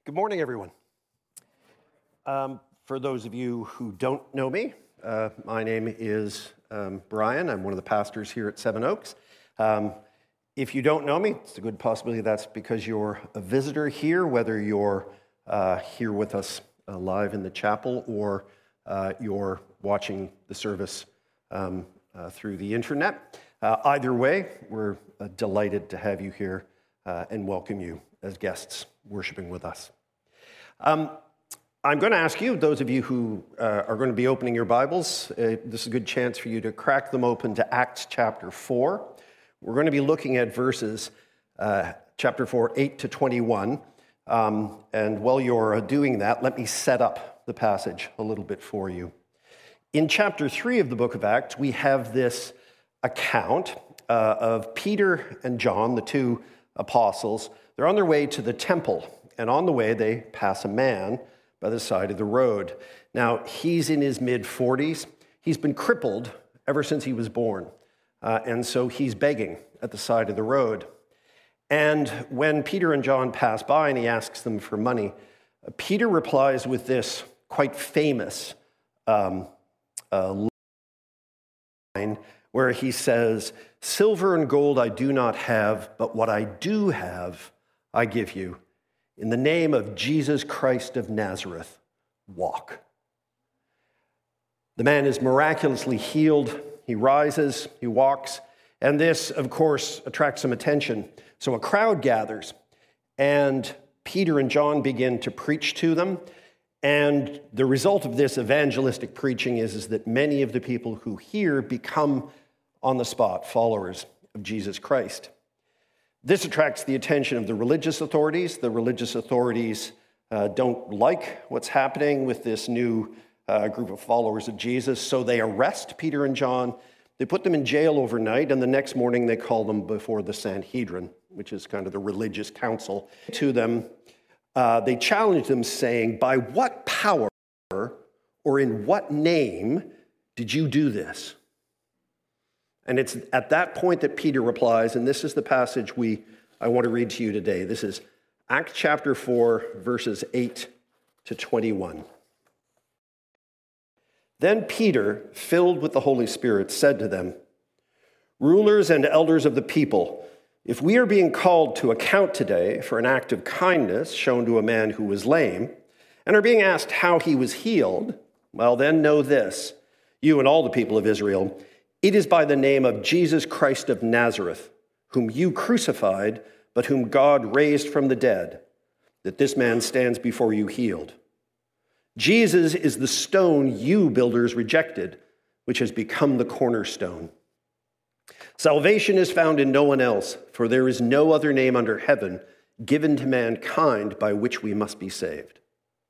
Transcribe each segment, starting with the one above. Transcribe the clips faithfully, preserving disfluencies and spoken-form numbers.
Good morning, everyone. Um, for those of you who don't know me, uh, my name is um, Brian. I'm one of the pastors here at Seven Oaks. Um, if you don't know me, it's a good possibility that's because you're a visitor here, whether you're uh, here with us uh, live in the chapel or uh, you're watching the service um, uh, through the internet. Uh, either way, we're uh, delighted to have you here uh, and welcome you as guests worshiping with us. Um, I'm going to ask you, those of you who uh, are going to be opening your Bibles, uh, this is a good chance for you to crack them open to Acts chapter four. We're going to be looking at verses uh, chapter four, eight to twenty-one. Um, and while you're doing that, let me set up the passage a little bit for you. In chapter three of the book of Acts, we have this account uh, of Peter and John, the two apostles. They're on their way to the temple, and on the way they pass a man by the side of the road. Now, he's in his mid-forties. He's been crippled ever since he was born, uh, and so he's begging at the side of the road. And when Peter and John pass by and he asks them for money, uh, Peter replies with this quite famous um, uh, line where he says, "Silver and gold I do not have, but what I do have I give you. In the name of Jesus Christ of Nazareth, walk." The man is miraculously healed. He rises, he walks, and this, of course, attracts some attention. So a crowd gathers, and Peter and John begin to preach to them. And the result of this evangelistic preaching is, is that many of the people who hear become, on the spot, followers of Jesus Christ. This attracts the attention of the religious authorities. The religious authorities uh, don't like what's happening with this new uh, group of followers of Jesus, so they arrest Peter and John. They put them in jail overnight, and the next morning they call them before the Sanhedrin, which is kind of the religious council. To them, uh, they challenge them, saying, "By what power or in what name did you do this?" And it's at that point that Peter replies, and this is the passage we I want to read to you today. This is Acts chapter four, verses eight to twenty-one. Then Peter, filled with the Holy Spirit, said to them, "Rulers and elders of the people, if we are being called to account today for an act of kindness shown to a man who was lame, and are being asked how he was healed, well then know this, you and all the people of Israel, it is by the name of Jesus Christ of Nazareth, whom you crucified, but whom God raised from the dead, that this man stands before you healed. Jesus is the stone you builders rejected, which has become the cornerstone. Salvation is found in no one else, for there is no other name under heaven given to mankind by which we must be saved."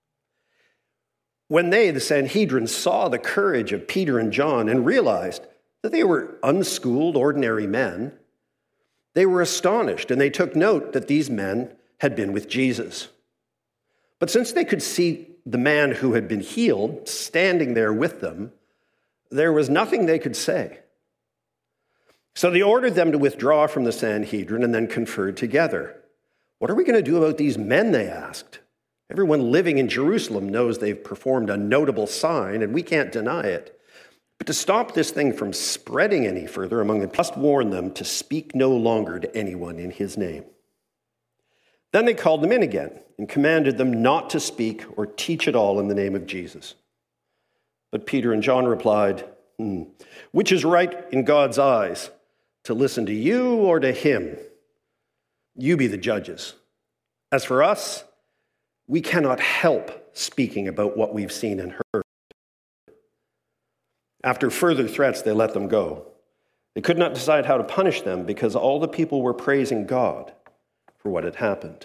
When they, the Sanhedrin, saw the courage of Peter and John and realized that they were unschooled, ordinary men, they were astonished, and they took note that these men had been with Jesus. But since they could see the man who had been healed standing there with them, there was nothing they could say. So they ordered them to withdraw from the Sanhedrin and then conferred together. "What are we going to do about these men?" they asked. "Everyone living in Jerusalem knows they've performed a notable sign, and we can't deny it. But to stop this thing from spreading any further among them, we must warn them to speak no longer to anyone in his name." Then they called them in again and commanded them not to speak or teach at all in the name of Jesus. But Peter and John replied, hmm, "Which is right in God's eyes, to listen to you or to him? You be the judges. As for us, we cannot help speaking about what we've seen and heard." After further threats, they let them go. They could not decide how to punish them because all the people were praising God for what had happened.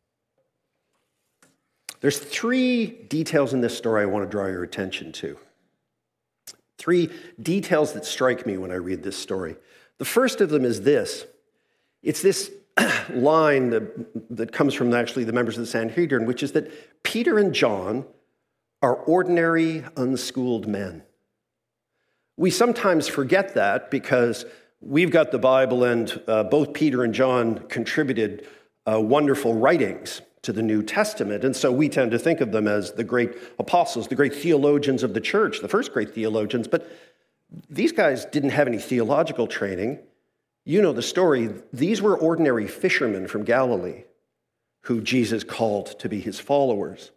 There's three details in this story I want to draw your attention to. Three details that strike me when I read this story. The first of them is this. It's this line that, that comes from actually the members of the Sanhedrin, which is that Peter and John are ordinary, unschooled men. We sometimes forget that because we've got the Bible, and uh, both Peter and John contributed uh, wonderful writings to the New Testament. And so we tend to think of them as the great apostles, the great theologians of the church, the first great theologians. But these guys didn't have any theological training. You know the story. These were ordinary fishermen from Galilee who Jesus called to be his followers.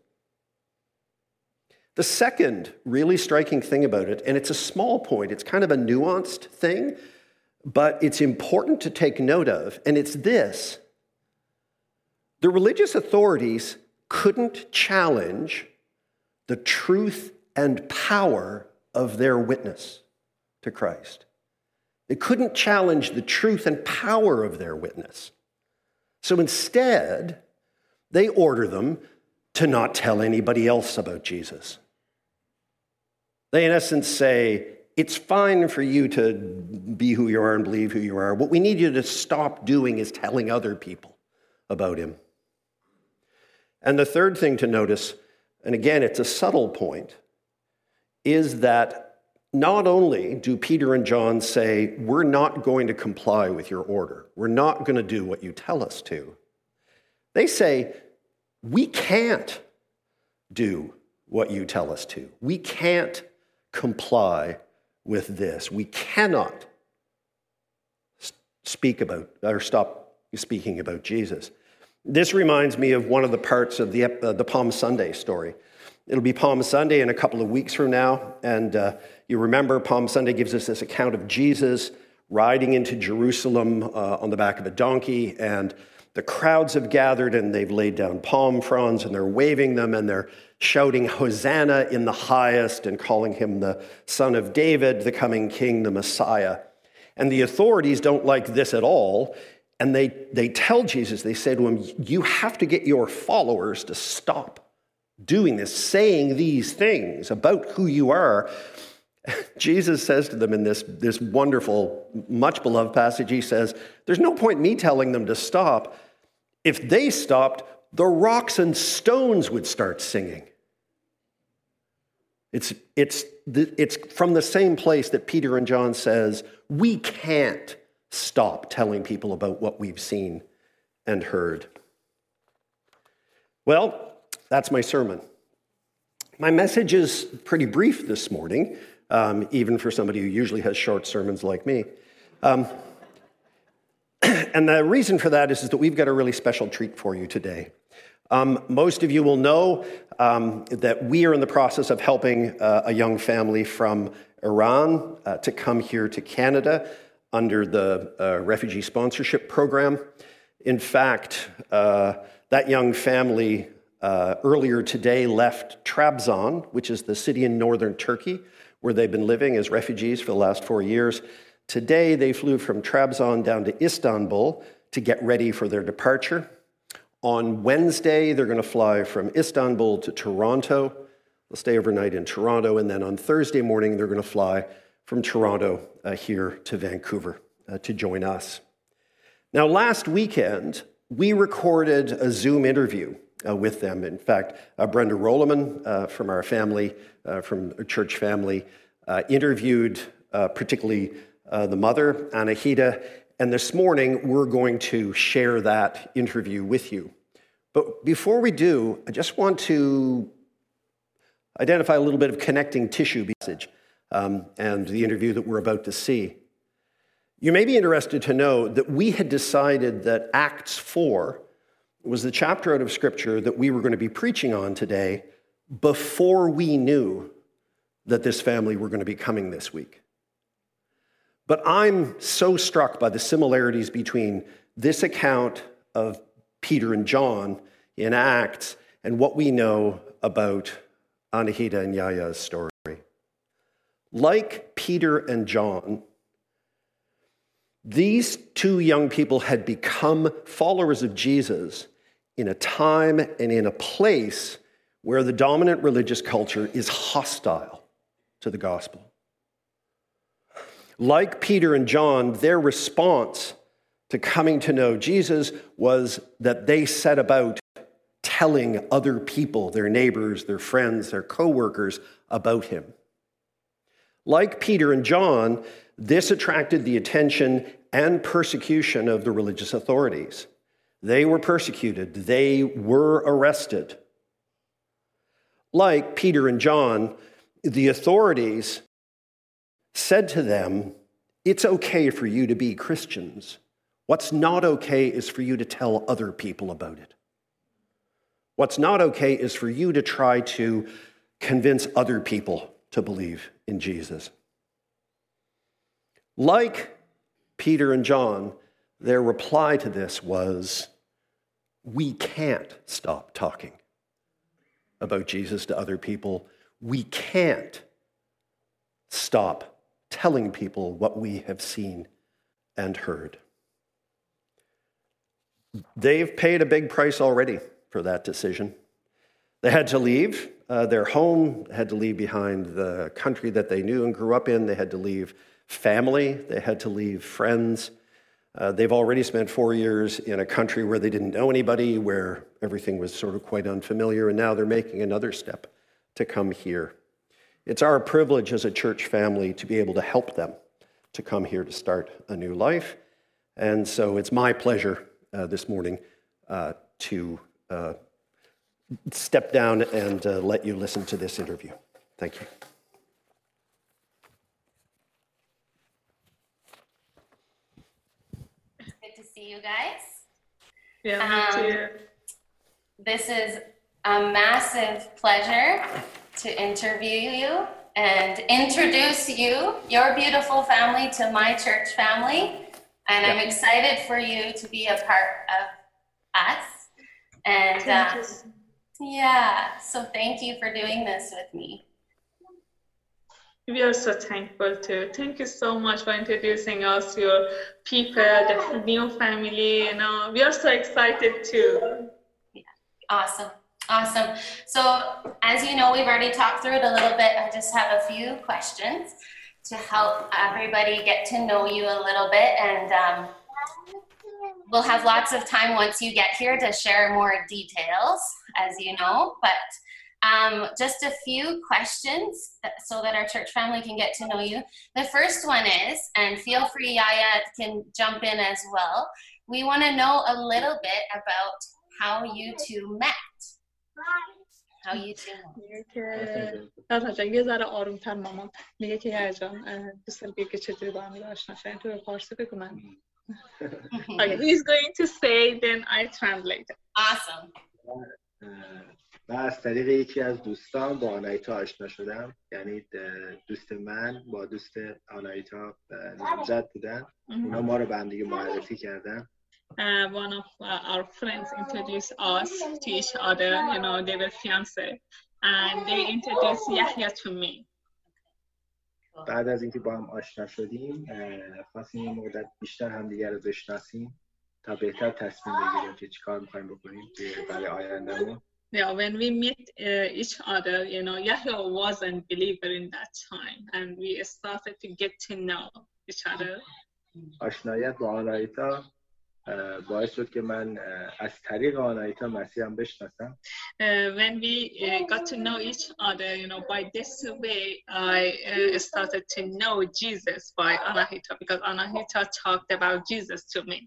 The second really striking thing about it, and it's a small point, it's kind of a nuanced thing, but it's important to take note of, and it's this. The religious authorities couldn't challenge the truth and power of their witness to Christ. They couldn't challenge the truth and power of their witness. So instead, they order them to not tell anybody else about Jesus. They, in essence, say, it's fine for you to be who you are and believe who you are. What we need you to stop doing is telling other people about him. And the third thing to notice, and again, it's a subtle point, is that not only do Peter and John say, we're not going to comply with your order, we're not going to do what you tell us to, they say, we can't do what you tell us to. We can't comply with this. We cannot speak about or stop speaking about Jesus. This reminds me of one of the parts of the, uh, the Palm Sunday story. It'll be Palm Sunday in a couple of weeks from now, and uh, you remember Palm Sunday gives us this account of Jesus riding into Jerusalem uh, on the back of a donkey, and the crowds have gathered, and they've laid down palm fronds, and they're waving them, and they're shouting, Hosanna in the highest, and calling him the Son of David, the coming King, the Messiah. And the authorities don't like this at all, and they, they tell Jesus, they say to him, you have to get your followers to stop doing this, saying these things about who you are. Jesus says to them in this, this wonderful, much beloved passage, he says, there's no point in me telling them to stop. If they stopped, the rocks and stones would start singing. It's, it's, it's from the same place that Peter and John says, we can't stop telling people about what we've seen and heard. Well, that's my sermon. My message is pretty brief this morning, um, even for somebody who usually has short sermons like me. Um, and the reason for that is, is that we've got a really special treat for you today. Um, most of you will know um, that we are in the process of helping uh, a young family from Iran uh, to come here to Canada under the uh, refugee sponsorship program. In fact, uh, that young family uh, earlier today left Trabzon, which is the city in northern Turkey, where they've been living as refugees for the last four years. Today, they flew from Trabzon down to Istanbul to get ready for their departure. On Wednesday, they're going to fly from Istanbul to Toronto. They'll stay overnight in Toronto, and then on Thursday morning, they're going to fly from Toronto uh, here to Vancouver uh, to join us. Now, last weekend, we recorded a Zoom interview uh, with them. In fact, uh, Brenda Rolleman uh, from our family, uh, from a church family, uh, interviewed uh, particularly uh, the mother, Anahita, and this morning, we're going to share that interview with you. But before we do, I just want to identify a little bit of connecting tissue message um, and the interview that we're about to see. You may be interested to know that we had decided that Acts four was the chapter out of Scripture that we were going to be preaching on today before we knew that this family were going to be coming this week. But I'm so struck by the similarities between this account of Peter and John in Acts and what we know about Anahita and Yaya's story. Like Peter and John, these two young people had become followers of Jesus in a time and in a place where the dominant religious culture is hostile to the gospel. Like Peter and John, their response to coming to know Jesus was that they set about telling other people, their neighbors, their friends, their co-workers, about him. Like Peter and John, this attracted the attention and persecution of the religious authorities. They were persecuted. They were arrested. Like Peter and John, the authorities said to them, it's okay for you to be Christians. What's not okay is for you to tell other people about it. What's not okay is for you to try to convince other people to believe in Jesus. Like Peter and John, their reply to this was, we can't stop talking about Jesus to other people. We can't stop telling people what we have seen and heard. They've paid a big price already for that decision. They had to leave uh, their home, had to leave behind the country that they knew and grew up in. They had to leave family. They had to leave friends. Uh, they've already spent four years in a country where they didn't know anybody, where everything was sort of quite unfamiliar, and now they're making another step to come here. It's our privilege as a church family to be able to help them to come here to start a new life. And so it's my pleasure uh, this morning uh, to uh, step down and uh, let you listen to this interview. Thank you. Good to see you guys. Yeah, me too. Um, this is a massive pleasure to interview you and introduce you, your beautiful family, to my church family. And yeah. I'm excited for you to be a part of us. And um, yeah, so thank you for doing this with me. We are so thankful too. Thank you so much for introducing us to your people, the new family. You know, we are so excited too. Yeah, awesome, awesome. So as you know, we've already talked through it a little bit. I just have a few questions to help everybody get to know you a little bit, and um, we'll have lots of time once you get here to share more details, as you know, but um, just a few questions that, so that our church family can get to know you. The first one is, and feel free, Yaya can jump in as well, we want to know a little bit about how you two met. How you two met. میگه که یه ذره آرومتر مامان میگه که یه جان دوست داری که چطوری با هم دیگه آشنا شدین تو فارسی بگو من. Okay, he's going to say, then I translate. Awesome. من از طریق یکی از دوستان با آنایتا آشنا شدم. یعنی دوست من با دوست آنایتا نامزد بودن. اونا ما رو به هم دیگه معرفی کردن. Uh, one of uh, our friends introduced us to each other. You know, they were fiancé, and they introduced Yahya to me. بعد از اینکه با هم آشنا شدیم، خواستیم یه مدت بیشتر همدیگه رو بشناسیم تا بهتر تصمیم بگیریم که چیکار می‌خوایم بکنیم برای آینده‌مون. Yeah, when we met uh, each other, you know, Yahya wasn't a believer in that time, and we started to get to know each other. آشنایت با آنایتا باعث شد که من از طریق آنایتا مسیحم بشناسم. When we uh, got to know each other, you know, by this way, I uh, started to know Jesus by Anahita, because Anahita talked about Jesus to me.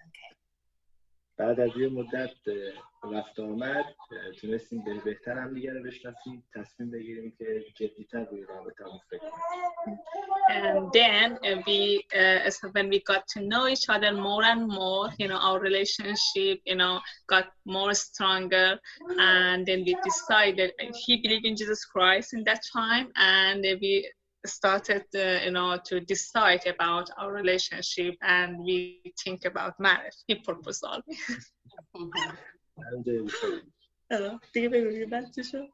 بعد از یه مدت رفت آمد تونستیم بهتر هم دیگه رو بشناسیم، تصمیم بگیریم که جدی‌تر روی رابطه‌مون فکر کنیم. And then uh, we, uh, when we got to know each other more and more, you know, our relationship, you know, got more stronger, and then we decided he believed in Jesus Christ in that time, and we started, uh, you know, to decide about our relationship, and we think about marriage. He proposed all. دیگه بگو بعد چی شد؟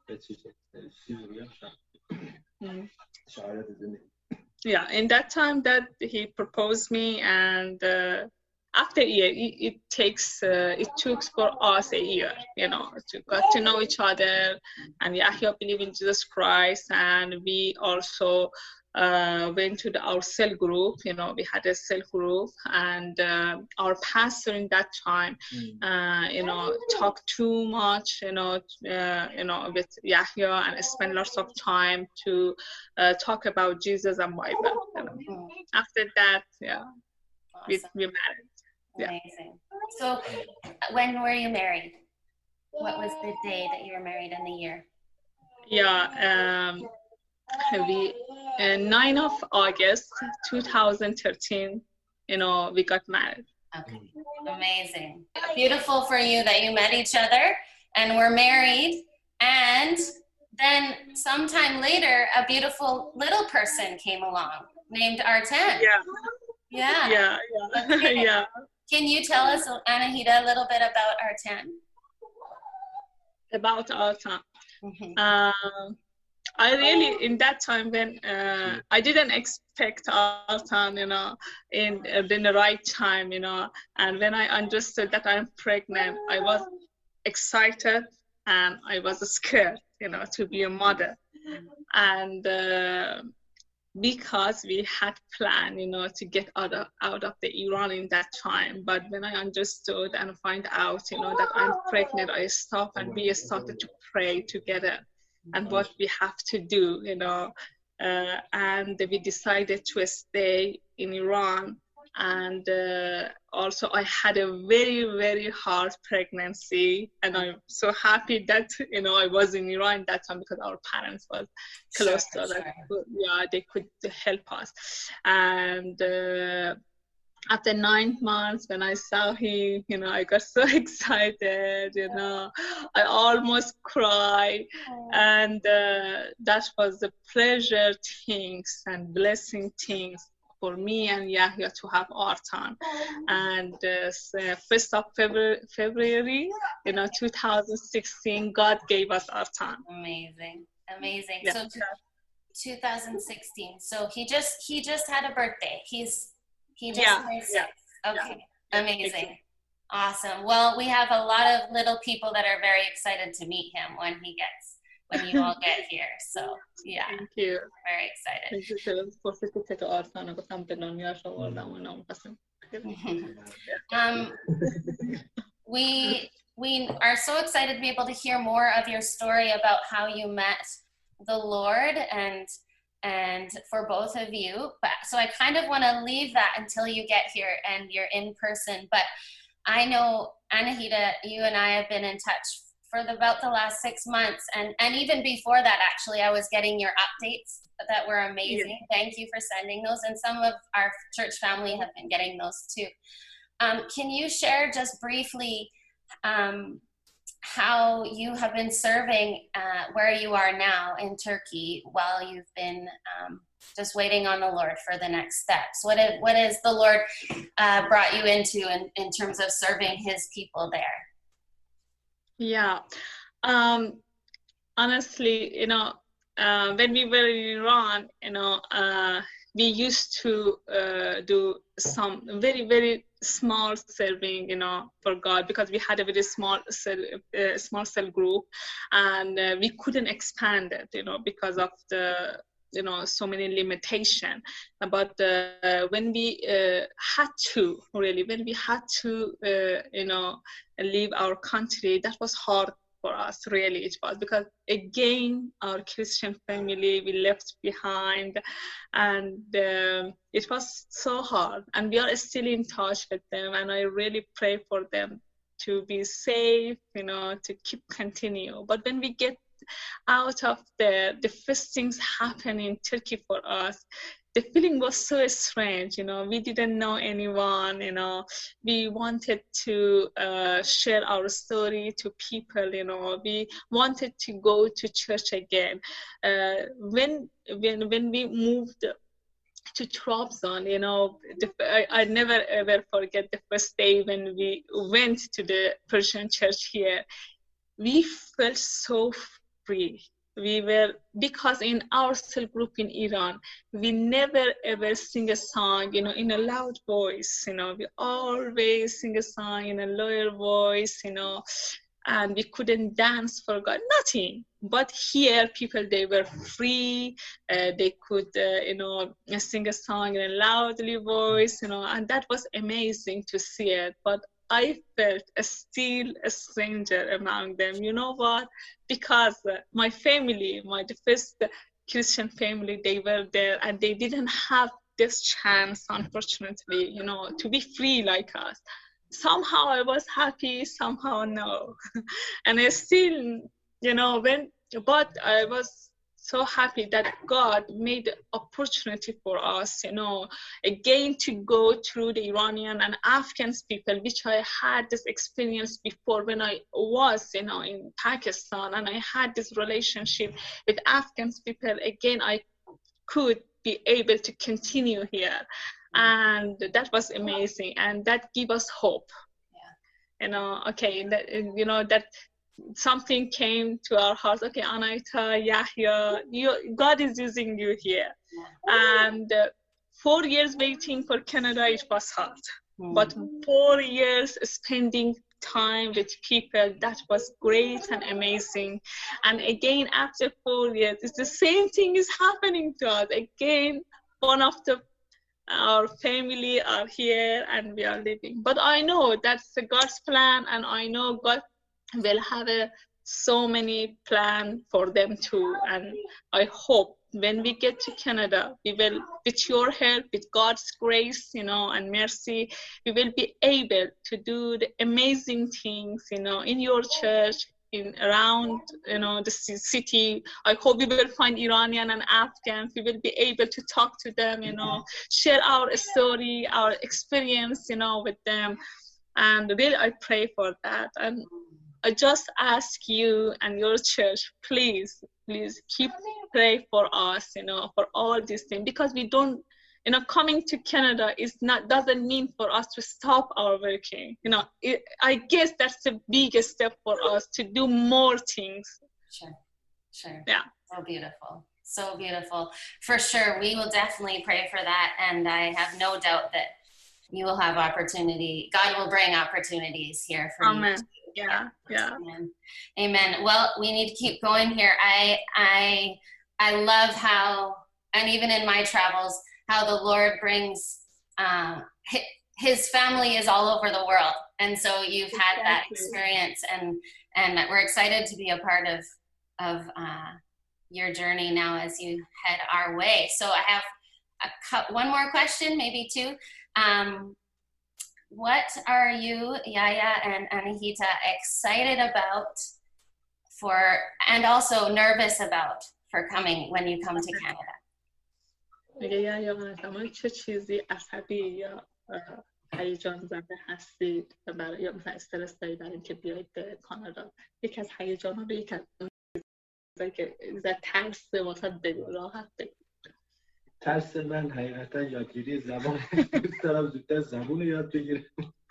Yeah, in that time that he proposed me, and uh, after a year, it, it takes, uh, it took for us a year, you know, to get to know each other, and Yahya believed in Jesus Christ, and we also uh, went to the, our cell group, you know, we had a cell group, and uh, our pastor in that time, uh, you know, talked too much, you know, uh, you know, with Yahya, and spent lots of time to uh, talk about Jesus and Bible. You know. After that, yeah, Awesome. we, we married. Amazing. Yeah. So when were you married? What was the day that you were married and the year? Yeah, um, we uh, ninth of August two thousand thirteen, you know, we got married. Okay, amazing. Beautiful for you that you met each other and were married, and then sometime later, a beautiful little person came along named Artan. Yeah. Yeah. Yeah, yeah, Okay. yeah. Can you tell us, Anahita, a little bit about Artan? About Artan. Mm-hmm. Um, I really, in that time when uh, I didn't expect Artan, you know, in, uh, in the right time, you know, and when I understood that I'm pregnant, I was excited and I was scared, you know, to be a mother. And uh, because we had planned, you know, to get out of, out of the Iran in that time. But when I understood and find out, you know, that I'm pregnant, I stopped and we started to pray together and what we have to do, you know. Uh, and we decided to stay in Iran. And uh, also I had a very, very hard pregnancy. And I'm so happy that, you know, I was in Iran that time because our parents were close Sure, to us. sure. Yeah, they could help us. And uh, after nine months, when I saw him, you know, I got so excited, you know, I almost cried. And uh, that was the pleasure things and blessing things for me and Yahya to have Artan. And uh, first of February, February, you know, two thousand sixteen, God gave us Artan. Amazing, amazing. Yeah. So two thousand sixteen. So he just he just had a birthday. He's he just Yeah, turned six. yeah. Okay, Yeah. amazing, awesome. Well, we have a lot of little people that are very excited to meet him when he gets when you all get here. So yeah, Thank you. very excited. Thank you. Um, we we are so excited to be able to hear more of your story about how you met the Lord and and for both of you. But so I kind of want to leave that until you get here and you're in person. But I know, Anahita, you and I have been in touch for the, about the last six months. And, and even before that, actually, I was getting your updates that were amazing. Yeah. Thank you for sending those. And some of our church family have been getting those too. Um, can you share just briefly um, how you have been serving uh, where you are now in Turkey while you've been um, just waiting on the Lord for the next steps? What is, what is the Lord uh, brought you into in, in terms of serving his people there? Yeah, um, honestly, you know, uh, when we were in Iran, you know, uh, we used to uh, do some very, very small serving, you know, for God, because we had a very small cell, uh, small cell group, and uh, we couldn't expand it, you know, because of the, you know, so many limitations. But uh, when we uh, had to, really, when we had to, uh, you know, leave our country, that was hard for us, really. It was because, again, our Christian family we left behind, and um, it was so hard. And we are still in touch with them, and I really pray for them to be safe, you know, to keep continue. But when we get out of there, the first things happen in Turkey for us, the feeling was so strange, you know, we didn't know anyone, you know, we wanted to uh, share our story to people, you know, we wanted to go to church again. Uh, when, when, when we moved to Trabzon, you know, the, I, I never ever forget the first day when we went to the Persian church here. We felt so free. We were, because in our cell group in Iran, we never ever sing a song, you know, in a loud voice, you know, we always sing a song in a lower voice, you know, and we couldn't dance for God, nothing. But here, people, they were free, uh, they could, uh, you know, sing a song in a loudly voice, you know, and that was amazing to see it. But I felt still a stranger among them. You know what? Because my family, my first Christian family, they were there and they didn't have this chance, unfortunately, you know, to be free like us. somehow I was happy, somehow no. And I still, you know, when, but I was so happy that God made the opportunity for us, you know, again to go through the Iranian and Afghan people, which I had this experience before when I was, you know, in Pakistan, and I had this relationship with Afghan people. Again, I could be able to continue here. And that was amazing. And that gave us hope. Yeah. You know, okay, that, you know, that something came to our hearts. Okay, Anaita, Yahya, you, God is using you here. Yeah. And uh, four years waiting for Canada, it was hard. Mm. But four years spending time with people, that was great and amazing. And again, after four years, it's the same thing is happening to us. Again, one of the our family are here and we are living. But I know that's God's plan, and I know God will have a, so many plans for them too. And I hope when we get to Canada, we will, with your help, with God's grace, you know, and mercy, we will be able to do the amazing things, you know, in your church, in around, you know, the city. I hope we will find Iranian and Afghans. We will be able to talk to them, you know, share our story, our experience, you know, with them. And really, I pray for that. And I just ask you and your church, please, please keep pray for us, you know, for all these things, because we don't, you know, coming to Canada is not, doesn't mean for us to stop our working. You know, it, I guess that's the biggest step for us to do more things. Sure, sure. Yeah. So beautiful, so beautiful. For sure, we will definitely pray for that. And I have no doubt that you will have opportunity. God will bring opportunities here for Amen. you. Yeah, yeah. Amen. Amen. Well, we need to keep going here. I, I, I love how, and even in my travels, how the Lord brings, uh, his family is all over the world. And so you've had exactly. that experience, and, and we're excited to be a part of, of uh, your journey now as you head our way. So I have a cu- one more question, maybe two. Um, What are you, Yahya and Anahita, excited about for, and also nervous about for coming when you come to Canada? یا یا مثلا چه چیزی عصبی یا هیجان زده هستید برای یا مثلا استرس دارید برای اینکه بیایید به کانادا؟ یکی از هیجانا رو یکی از چیزایی که زیاد ترس واسه بگو راحت بگو. ترس من حقیقتا یادگیری زبان. دوست دارم زودتر زبان رو یاد بگیرم.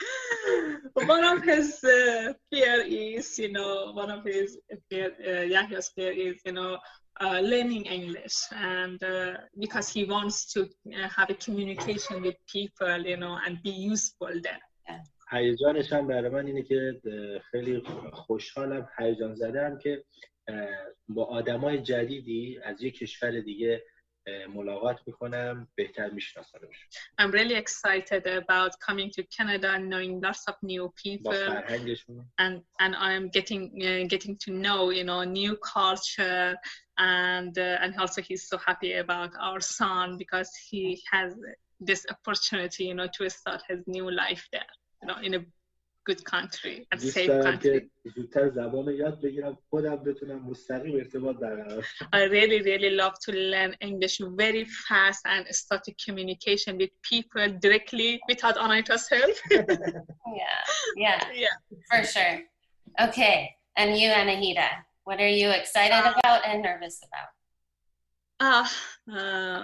One of his uh, fear is, you know, one of his fear, uh, Yahya's fear is, you know, uh, learning English, and uh, because he wants to uh, have a communication with people, you know, and be useful there. هیجانش هم برای من اینه که خیلی خوشحالم، هیجان زدم که با آدمای جدیدی از یک کشور دیگه ملاقات میکنم، بهتر میشناسمش. I'm really excited about coming to Canada and knowing lots of new people. And and I'm getting uh, getting to know, you know, new culture, and uh, and also he's so happy about our son because he has this opportunity, you know, to start his new life there, you know, in a good country and safe country. زودتر زبان رو یاد بگیرم خودم بتونم مستقیم ارتباط برقرار کنم. I really really love to learn English very fast and start a communication with people directly without Anaita's help. yeah, yeah, yeah, for sure. Okay, and you, Anahita, what are you excited uh, about and nervous about? Uh, uh,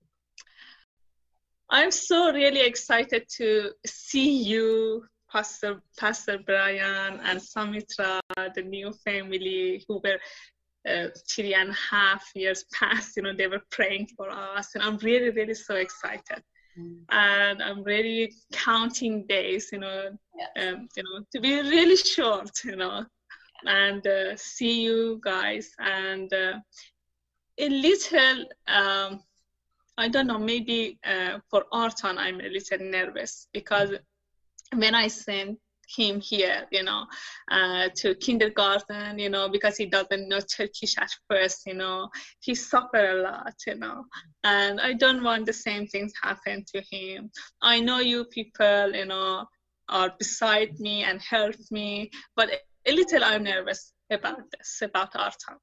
I'm so really excited to see you, Pastor, Pastor Brian and Samitra, the new family who were uh, three and a half years past, you know, they were praying for us. And I'm really, really so excited. Mm. And I'm really counting days, you know, yeah. um, you know, to be really short, you know, yeah. and uh, see you guys. And uh, a little, um, I don't know, maybe uh, for Artan, I'm a little nervous because when I sent him here, you know, uh, to kindergarten, you know, because he doesn't know Turkish at first, you know, he suffered a lot, you know, and I don't want the same things happen to him. I know you people, you know, are beside me and help me. But a little I'm nervous about this, about our time.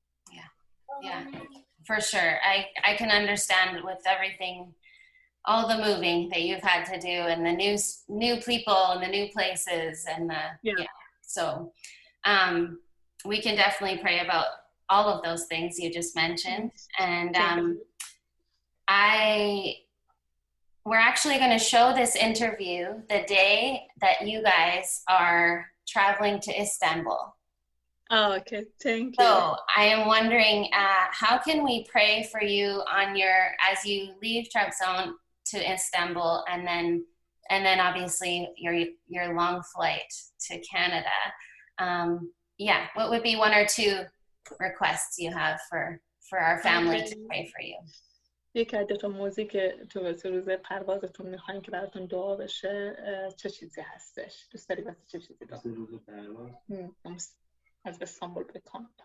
Yeah, for sure. I, I can understand with everything, all the moving that you've had to do and the new new people and the new places and the, yeah. yeah. So um, we can definitely pray about all of those things you just mentioned. And um, I, we're actually going to show this interview the day that you guys are traveling to Istanbul. Oh, okay. Thank you. So I am wondering, uh, how can we pray for you on your, as you leave Trabzon to Istanbul, and then, and then obviously your your long flight to Canada? Um, yeah, what would be one or two requests you have for for our family to pray for you? یکی از دو تا موضوعی که تو واسه روز پروازتون میخواین که براتون دعا بشه چه چیزی هستش؟ دوست داری واسه چه چیزی دعا؟ روز پرواز از استانبول به کانادا.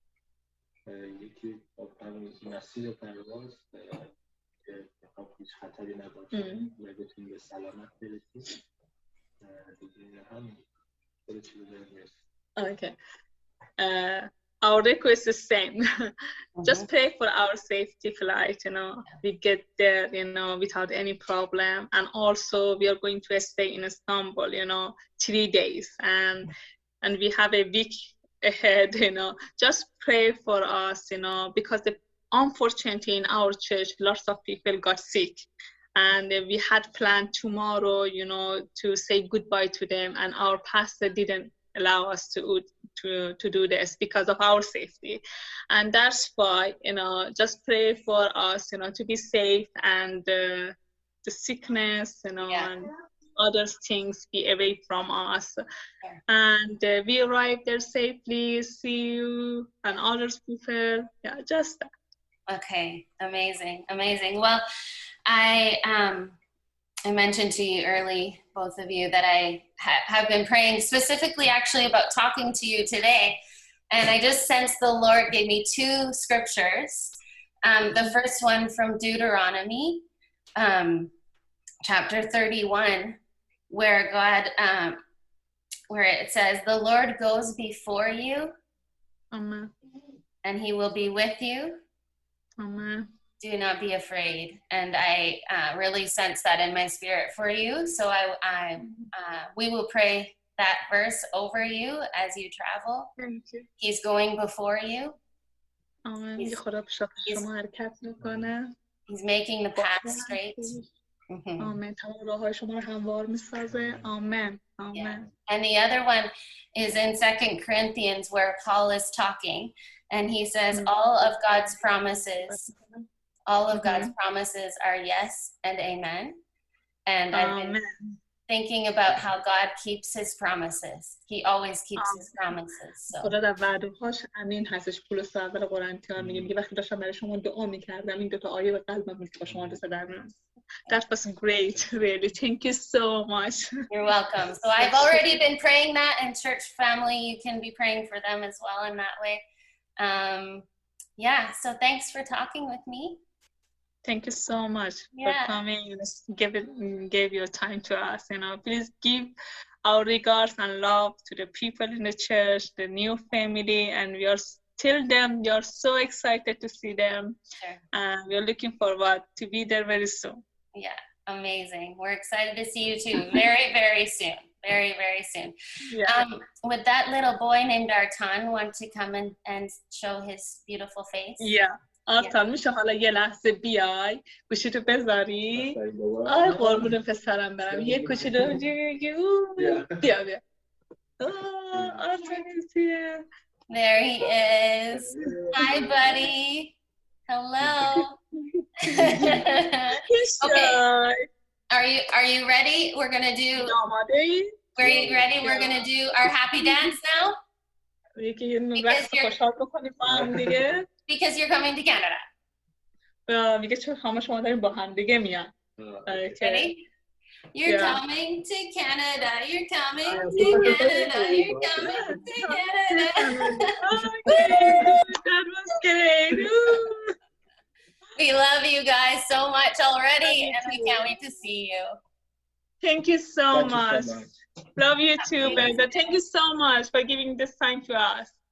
یکی مسیر پرواز که هیچ خطری نباشه و بتونیم به سلامت برسیم. دیگه هم خود چیزی داریم. Okay. Uh, our request is same. Just pray for our safety flight, you know, we get there, you know, without any problem. And also we are going to stay in Istanbul, you know, three days. And and we have a week ahead, you know. Just pray for us, you know, because the, unfortunately in our church, lots of people got sick. And we had planned tomorrow, you know, to say goodbye to them. And our pastor didn't allow us to to to do this because of our safety. And that's why, you know, just pray for us, you know, to be safe and uh, the sickness, you know, yeah. and other things be away from us. Yeah. And uh, we arrived there safely, see you and other people. Yeah, just that. Okay, amazing, amazing. Well, I um I mentioned to you early, both of you, that I ha- have been praying specifically actually about talking to you today. And I just sensed the Lord gave me two scriptures. Um, the first one from Deuteronomy, um, chapter thirty-one, where God, um, where it says, the Lord goes before you, Amen. And he will be with you. Amen. Do not be afraid. And I uh, really sense that in my spirit for you. So I, I uh, we will pray that verse over you as you travel. Thank you. He's going before you. Amen. He's, he's, he's making the path straight. Mm-hmm. Amen. Amen. Amen. Yeah. And the other one is in Second Corinthians, where Paul is talking, and he says, mm-hmm. all of God's promises All of God's mm-hmm. promises are yes and amen. And I've been amen. Thinking about how God keeps his promises. He always keeps amen. His promises. So. خدا در وعده‌هاش امین هستش. پولس اول قرنتیان میگه میگه وقتی داشتم برای شما دعا میکردم این دو تا آیه به قلبم میگه با شما دوست دارم. That was great, really. Thank you so much. You're welcome. So I've already been praying that, and church family, you can be praying for them as well in that way. Um, yeah, so thanks for talking with me. Thank you so much yeah. for coming and give it, gave your time to us. You know, please give our regards and love to the people in the church, the new family, and we are tell them we are so excited to see them. Sure. And we are looking forward to be there very soon. Yeah, amazing. We're excited to see you too. Very, very soon. Very, very soon. Yeah. Um, would that little boy named Artan want to come and, and show his beautiful face? Yeah. آرتان میشه حالا یه لحظه بیای گوشیتو بذاری آی قربون پسرم برم یه کوچولو بیا بیا آرتان is here. There he is. Hi buddy. Hello. Okay. Are you are you ready? We're gonna do Are you ready? We're gonna do our happy dance now? Because you're Because you're coming to Canada. میگه چون همه شما داریم با هم دیگه میان. Ready? You're yeah. coming to Canada. You're coming to Canada. You're coming to Canada. That was great. We love you guys so much already, and we can't wait to see you. Thank you so Thank you much. so much. Love you too, Brenda. Thank you so much for giving this time to us.